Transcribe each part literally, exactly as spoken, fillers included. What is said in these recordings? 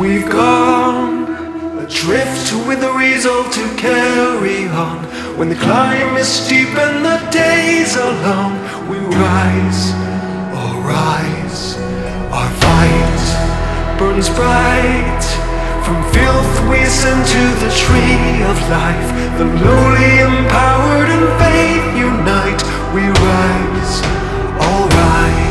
We've gone adrift with the resolve to carry on. When the climb is steep and the days are long, we rise, all rise. Our fight burns bright. From filth we ascend to the tree of life. The lowly empowered and faith unite. We rise, all rise.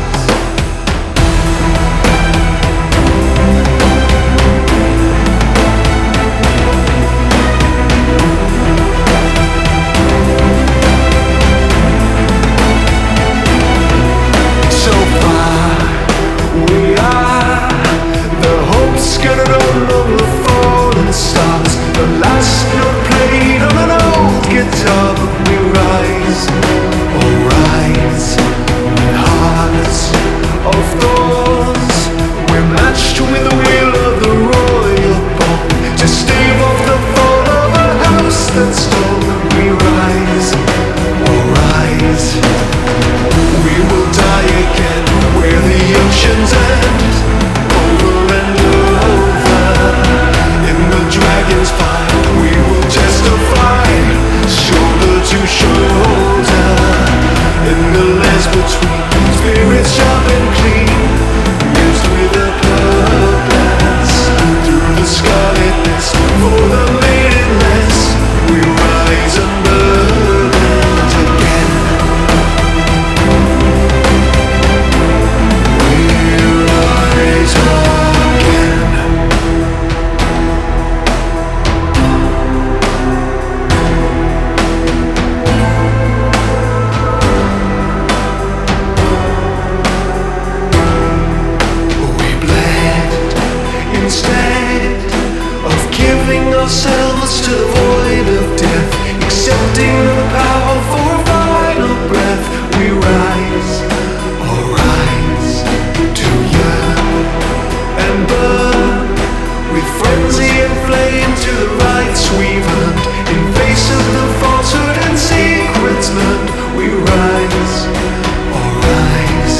Ourselves to the void of death, accepting the power for a final breath. We rise, all rise, to yearn and burn with frenzy and flame to the rights we've earned. In face of the falsehood and secrets learned, we rise, all rise.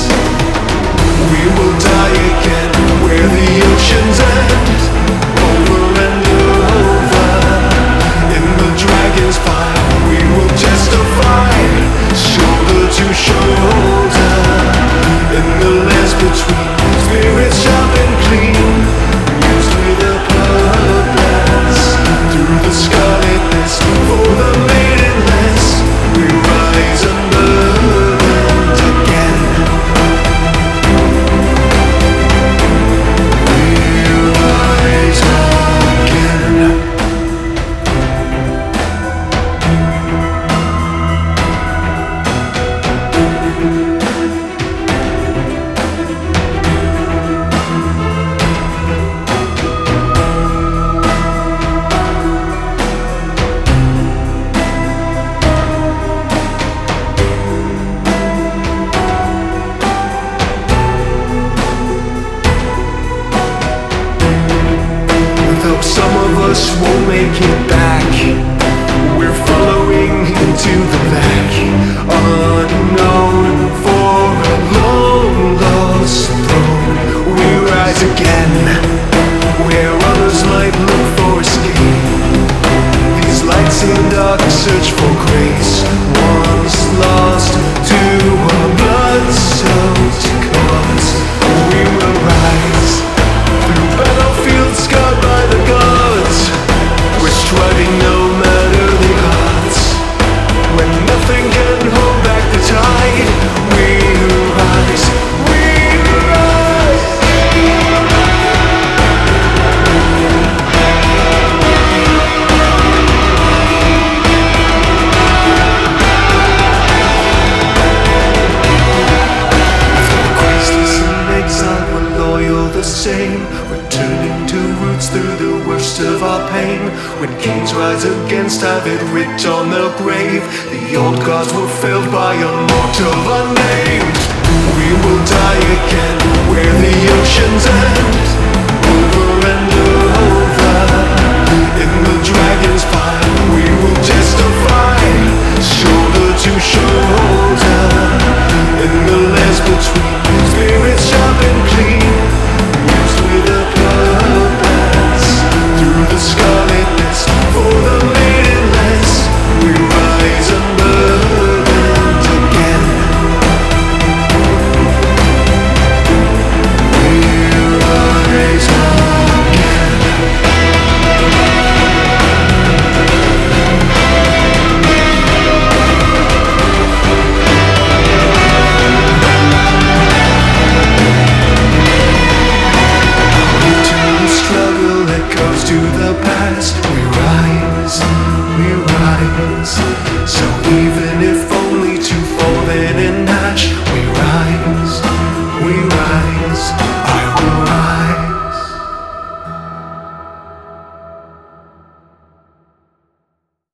We will die again where the oceans end, over and dragon's fire, we will testify, shoulder to shoulder, in the lands between, spirits sharp and clean, used with a purpose, through the scarlet mist, for the maidenless, we rise unburdened again. We rise again. Some of us won't make it back. We're following into the black, unknown for a long lost throne. We rise again, where others might look for escape. These lights in the dark search for grace, once lost to a blood-soaked cause. We will rise through battlefields scarred by the gods. We're striving no matter the odds. When nothing can hold back the tide, we rise, we rise. Though graceless and exile were loyal the same, returning to roots through the worst of our pain. When kings rise against, have it writ on the grave. The old gods were felled by a mortal unnamed. We will die again where the oceans end, over and over. In the dragon's fire, we will testify, shoulder to shoulder. In the lands between, spirits sharp and clean, used with a purpose. to the past. We